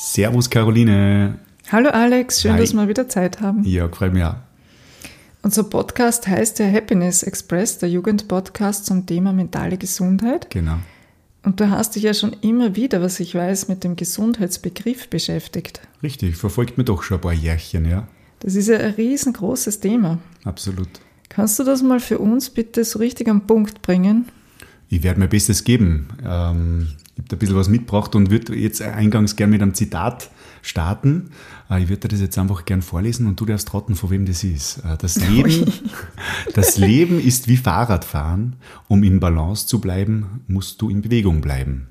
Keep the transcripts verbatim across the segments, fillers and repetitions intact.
Servus Caroline. Hallo Alex, schön, Hi. dass wir wieder Zeit haben. Ja, freut mich auch. Unser Podcast heißt ja Happiness Express, der Jugendpodcast zum Thema mentale Gesundheit. Genau. Und du hast dich ja schon immer wieder, was ich weiß, mit dem Gesundheitsbegriff beschäftigt. Richtig, verfolgt mir doch schon ein paar Jährchen, ja. Das ist ja ein riesengroßes Thema. Absolut. Kannst du das mal für uns bitte so richtig am Punkt bringen? Ich werde mein Bestes geben. Ähm, ich habe da ein bisschen was mitgebracht und würde jetzt eingangs gerne mit einem Zitat starten. Äh, ich würde dir das jetzt einfach gern vorlesen und du darfst raten, von wem das ist. Äh, das Leben, das Leben ist wie Fahrradfahren. Um in Balance zu bleiben, musst du in Bewegung bleiben.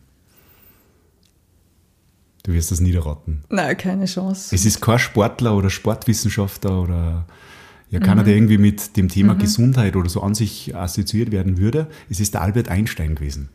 Du wirst das niederraten. Nein, keine Chance. Es ist kein Sportler oder Sportwissenschaftler oder ja, keiner, mhm. der irgendwie mit dem Thema mhm. Gesundheit oder so an sich assoziiert werden würde. Es ist der Albert Einstein gewesen.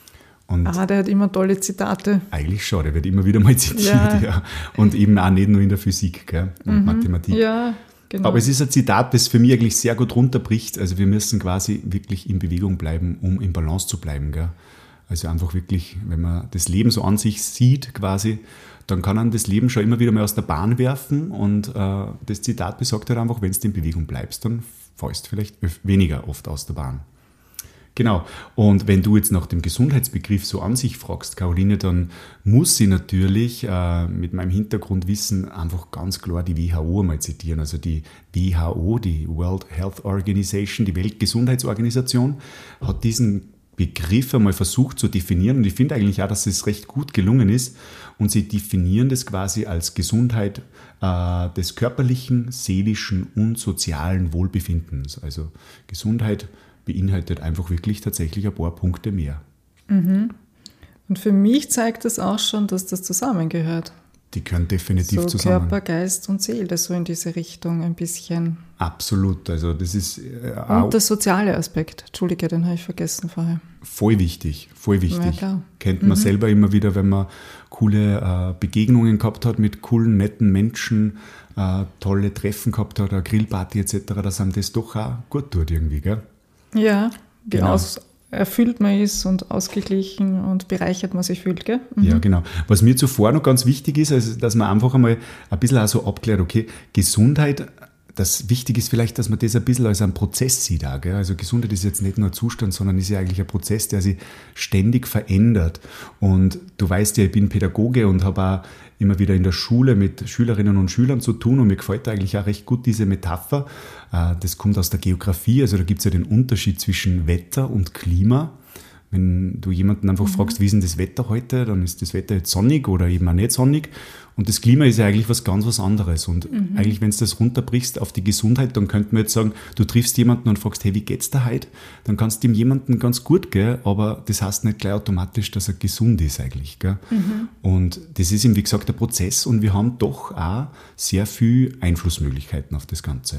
Und ah, der hat immer tolle Zitate. Eigentlich schon, der wird immer wieder mal zitiert. Ja. Ja. Und eben auch nicht nur in der Physik, gell, und mhm. Mathematik. Ja, genau. Aber es ist ein Zitat, das für mich eigentlich sehr gut runterbricht. Also wir müssen quasi wirklich in Bewegung bleiben, um in Balance zu bleiben. Gell. Also einfach wirklich, wenn man das Leben so an sich sieht quasi, dann kann man das Leben schon immer wieder mal aus der Bahn werfen. Und äh, das Zitat besagt halt einfach, wenn du in Bewegung bleibst, dann fällst du vielleicht weniger oft aus der Bahn. Genau. Und wenn du jetzt nach dem Gesundheitsbegriff so an sich fragst, Caroline, dann muss ich natürlich äh, mit meinem Hintergrundwissen einfach ganz klar die W H O einmal zitieren. Also die W H O, die World Health Organization, die Weltgesundheitsorganisation, hat diesen Begriff einmal versucht zu definieren. Und ich finde eigentlich auch, dass es recht gut gelungen ist. Und sie definieren das quasi als Gesundheit äh, des körperlichen, seelischen und sozialen Wohlbefindens. Also Gesundheit beinhaltet einfach wirklich tatsächlich ein paar Punkte mehr. Mhm. Und für mich zeigt das auch schon, dass das zusammengehört. Die können definitiv so zusammen. Körper, Geist und Seele, so in diese Richtung ein bisschen. Absolut, also das ist äh, und der soziale Aspekt, Entschuldige, den habe ich vergessen vorher. Voll wichtig, voll wichtig. Ja, klar. Kennt man mhm. selber immer wieder, wenn man coole äh, Begegnungen gehabt hat mit coolen, netten Menschen, äh, tolle Treffen gehabt hat, eine Grillparty et cetera, dass einem das doch auch gut tut irgendwie, gell? Ja, wie genau. aus, erfüllt man ist und ausgeglichen und bereichert man sich fühlt, gell? Mhm. Ja, genau. Was mir zuvor noch ganz wichtig ist, also, dass man einfach einmal ein bisschen auch so abklärt, okay, Gesundheit, das wichtig ist vielleicht, dass man das ein bisschen als einen Prozess sieht auch, gell? Also Gesundheit ist jetzt nicht nur ein Zustand, sondern ist ja eigentlich ein Prozess, der sich ständig verändert. Und du weißt ja, ich bin Pädagoge und habe auch immer wieder in der Schule mit Schülerinnen und Schülern zu tun und mir gefällt eigentlich auch recht gut diese Metapher. Das kommt aus der Geografie, also da gibt es ja den Unterschied zwischen Wetter und Klima. Wenn du jemanden einfach mhm. fragst, wie ist denn das Wetter heute, dann ist das Wetter jetzt sonnig oder eben auch nicht sonnig. Und das Klima ist ja eigentlich was ganz was anderes. Und mhm. eigentlich, wenn du das runterbrichst auf die Gesundheit, dann könnte man jetzt sagen, du triffst jemanden und fragst, hey, wie geht's dir heute? Dann kannst du dem jemanden ganz gut gehen, aber das heißt nicht gleich automatisch, dass er gesund ist eigentlich. Gell? Mhm. Und das ist eben, wie gesagt, der Prozess und wir haben doch auch sehr viel Einflussmöglichkeiten auf das Ganze.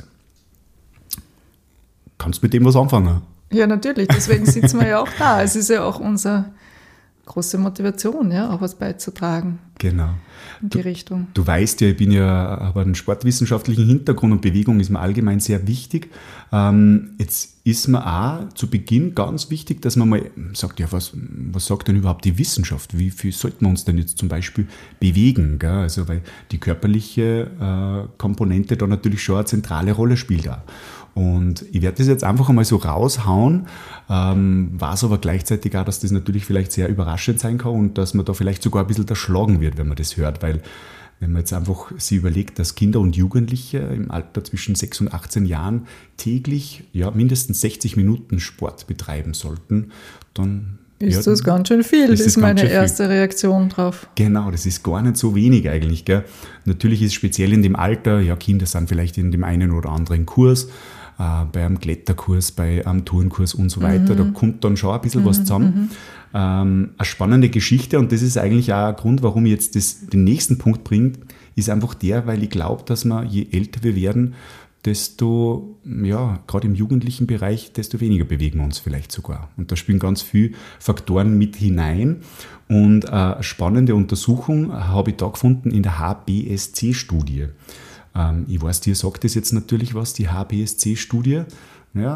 Kannst du mit dem was anfangen? Ja, natürlich, deswegen sitzen wir ja auch da. Es ist ja auch unsere große Motivation, ja, auch was beizutragen. Genau. In die du, Richtung. Du weißt ja, ich bin ja, habe einen sportwissenschaftlichen Hintergrund und Bewegung ist mir allgemein sehr wichtig. Ähm, jetzt ist mir auch zu Beginn ganz wichtig, dass man mal sagt, ja, was, was sagt denn überhaupt die Wissenschaft? Wie viel sollten wir uns denn jetzt zum Beispiel bewegen? Gell? Also, weil die körperliche äh, Komponente da natürlich schon eine zentrale Rolle spielt auch. Und ich werde das jetzt einfach einmal so raushauen, ähm, weiß aber gleichzeitig auch, dass das natürlich vielleicht sehr überraschend sein kann und dass man da vielleicht sogar ein bisschen erschlagen wird, wenn man das hört, weil wenn man jetzt einfach sich überlegt, dass Kinder und Jugendliche im Alter zwischen sechs und achtzehn Jahren täglich ja, mindestens sechzig Minuten Sport betreiben sollten, dann ist ja, das ganz schön viel, das ist meine erste viel. Reaktion drauf. Genau, das ist gar nicht so wenig eigentlich. Gell? Natürlich ist speziell in dem Alter, ja, Kinder sind vielleicht in dem einen oder anderen Kurs, äh, bei einem Kletterkurs, bei einem Turnkurs und so weiter, mhm. da kommt dann schon ein bisschen mhm. was zusammen. Mhm. Ähm, eine spannende Geschichte und das ist eigentlich auch ein Grund, warum ich jetzt das, den nächsten Punkt bringe, ist einfach der, weil ich glaube, dass wir, je älter wir werden, desto, ja, gerade im jugendlichen Bereich, desto weniger bewegen wir uns vielleicht sogar. Und da spielen ganz viele Faktoren mit hinein. Und eine spannende Untersuchung habe ich da gefunden in der H B S C-Studie. Ähm, ich weiß, dir sagt das jetzt natürlich was, die H B S C-Studie. Ja,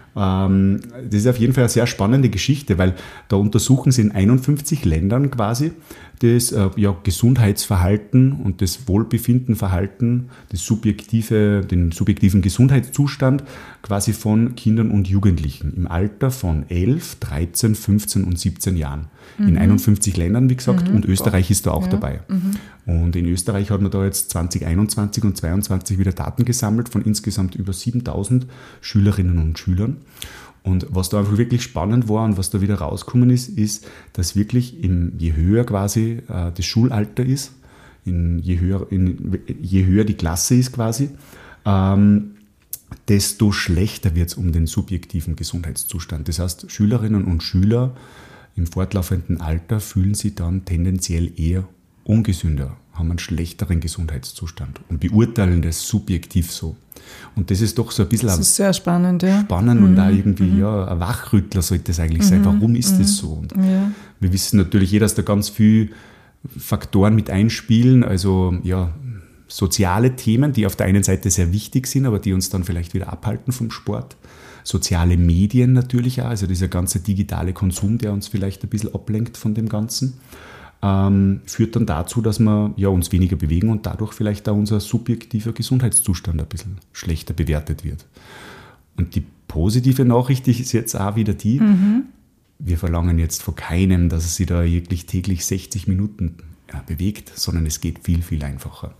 Ähm, das ist auf jeden Fall eine sehr spannende Geschichte, weil da untersuchen sie in einundfünfzig Ländern quasi das äh, ja, Gesundheitsverhalten und das Wohlbefindenverhalten, das subjektive, den subjektiven Gesundheitszustand quasi von Kindern und Jugendlichen im Alter von elf, dreizehn, fünfzehn und siebzehn Jahren. Mhm. In einundfünfzig Ländern, wie gesagt, mhm. und Österreich ist da auch ja. dabei. Mhm. Und in Österreich hat man da jetzt zwanzig einundzwanzig und zweiundzwanzig wieder Daten gesammelt von insgesamt über siebentausend Schülerinnen und Schülern. Und was da einfach wirklich spannend war und was da wieder rausgekommen ist, ist, dass wirklich im, je höher quasi äh, das Schulalter ist, in, je, höher, in, je höher die Klasse ist quasi, ähm, desto schlechter wird es um den subjektiven Gesundheitszustand. Das heißt, Schülerinnen und Schüler im fortlaufenden Alter fühlen sich dann tendenziell eher ungesünder, haben einen schlechteren Gesundheitszustand und beurteilen das subjektiv so. Und das ist doch so ein bisschen das ist sehr spannend, ja. spannend mhm. und auch irgendwie mhm. ja, ein Wachrüttler sollte das eigentlich mhm. sein. Warum ist mhm. das so? Und ja. wir wissen natürlich eh, dass da ganz viele Faktoren mit einspielen, also ja, soziale Themen, die auf der einen Seite sehr wichtig sind, aber die uns dann vielleicht wieder abhalten vom Sport. Soziale Medien natürlich auch, also dieser ganze digitale Konsum, der uns vielleicht ein bisschen ablenkt von dem Ganzen. Ähm, führt dann dazu, dass wir ja, uns weniger bewegen und dadurch vielleicht auch unser subjektiver Gesundheitszustand ein bisschen schlechter bewertet wird. Und die positive Nachricht ist jetzt auch wieder die, mhm. wir verlangen jetzt von keinem, dass er sich da wirklich täglich sechzig Minuten ja, bewegt, sondern es geht viel, viel einfacher.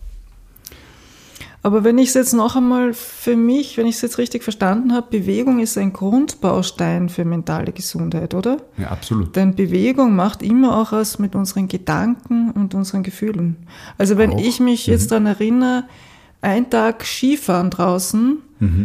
Aber wenn ich es jetzt noch einmal für mich, wenn ich es jetzt richtig verstanden habe, Bewegung ist ein Grundbaustein für mentale Gesundheit, oder? Ja, absolut. Denn Bewegung macht immer auch was mit unseren Gedanken und unseren Gefühlen. Also wenn auch. ich mich mhm. jetzt daran erinnere, ein Tag Skifahren draußen, mhm.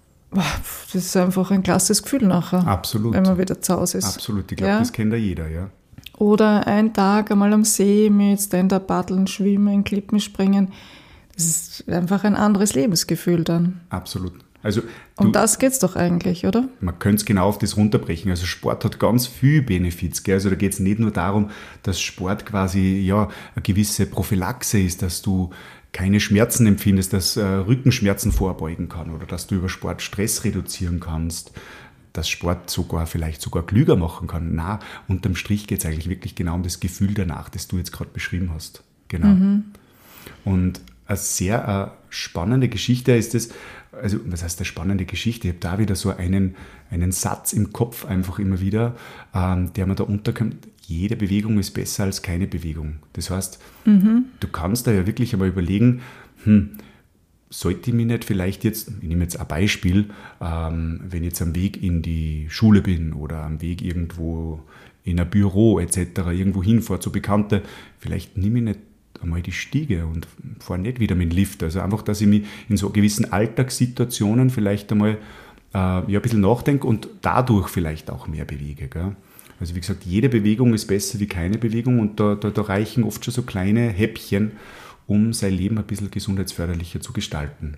das ist einfach ein klasses Gefühl nachher. Absolut. Wenn man wieder zu Hause ist. Absolut, ich glaube, ja? das kennt ja jeder, ja. Oder ein Tag einmal am See mit Stand-Up-Paddeln, Schwimmen, Klippen springen. Das ist einfach ein anderes Lebensgefühl dann. Absolut. Also um das geht es doch eigentlich, oder? Man könnte es genau auf das runterbrechen. Also Sport hat ganz viele Benefits. Gell? Also da geht es nicht nur darum, dass Sport quasi ja, eine gewisse Prophylaxe ist, dass du keine Schmerzen empfindest, dass äh, Rückenschmerzen vorbeugen kann oder dass du über Sport Stress reduzieren kannst, dass Sport sogar vielleicht sogar klüger machen kann. Na, unterm Strich geht es eigentlich wirklich genau um das Gefühl danach, das du jetzt gerade beschrieben hast. Genau. Mhm. Und eine sehr äh, spannende Geschichte ist es, also was heißt eine spannende Geschichte? Ich habe da wieder so einen, einen Satz im Kopf einfach immer wieder, ähm, der mir da unterkommt, jede Bewegung ist besser als keine Bewegung. Das heißt, mhm. du kannst da ja wirklich einmal überlegen, hm, sollte ich mich nicht vielleicht jetzt, ich nehme jetzt ein Beispiel, ähm, wenn ich jetzt am Weg in die Schule bin oder am Weg irgendwo in ein Büro et cetera irgendwo hinfahre zu Bekannten, vielleicht nehme ich nicht einmal die Stiege und fahre nicht wieder mit dem Lift. Also einfach, dass ich mich in so gewissen Alltagssituationen vielleicht einmal äh, ja, ein bisschen nachdenke und dadurch vielleicht auch mehr bewege. Gell? Also wie gesagt, jede Bewegung ist besser wie keine Bewegung und da, da, da reichen oft schon so kleine Häppchen, um sein Leben ein bisschen gesundheitsförderlicher zu gestalten.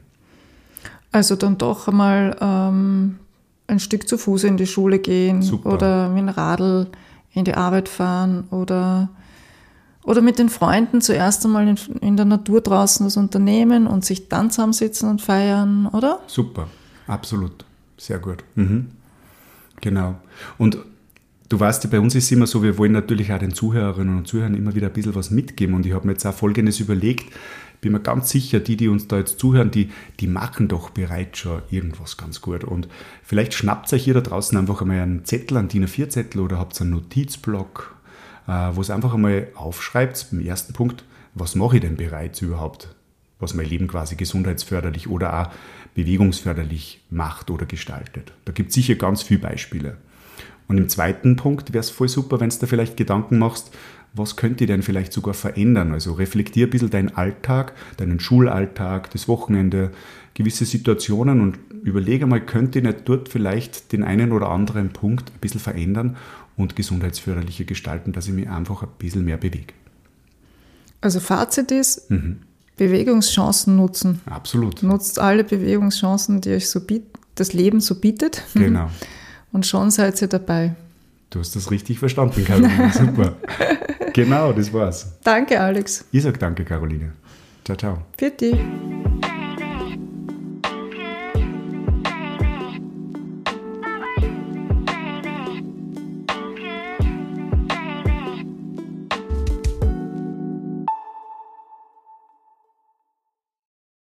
Also dann doch einmal ähm, ein Stück zu Fuß in die Schule gehen. Super. Oder mit dem Radl in die Arbeit fahren oder Oder mit den Freunden zuerst einmal in, in der Natur draußen was unternehmen und sich dann zusammensitzen und feiern, oder? Super, absolut. Sehr gut. Mhm. Genau. Und du weißt ja, bei uns ist es immer so, wir wollen natürlich auch den Zuhörerinnen und Zuhörern immer wieder ein bisschen was mitgeben. Und ich habe mir jetzt auch Folgendes überlegt. Ich bin mir ganz sicher, die, die uns da jetzt zuhören, die, die machen doch bereits schon irgendwas ganz gut. Und vielleicht schnappt euch hier da draußen einfach einmal einen Zettel, einen D I N A vier Zettel oder habt einen Notizblock, wo es einfach einmal aufschreibt, im ersten Punkt, was mache ich denn bereits überhaupt, was mein Leben quasi gesundheitsförderlich oder auch bewegungsförderlich macht oder gestaltet. Da gibt es sicher ganz viele Beispiele. Und im zweiten Punkt wäre es voll super, wenn du dir vielleicht Gedanken machst, was könnte ich denn vielleicht sogar verändern? Also reflektier ein bisschen deinen Alltag, deinen Schulalltag, das Wochenende, gewisse Situationen und überlege mal, könnte ich nicht dort vielleicht den einen oder anderen Punkt ein bisschen verändern und gesundheitsförderlicher gestalten, dass ich mich einfach ein bisschen mehr bewege. Also Fazit ist, mhm. Bewegungschancen nutzen. Absolut. Nutzt alle Bewegungschancen, die euch so biet- das Leben so bietet. Genau. Und schon seid ihr dabei. Du hast das richtig verstanden, Caroline. Super. Genau, das war's. Danke, Alex. Ich sage danke, Caroline. Ciao, ciao. Für dich.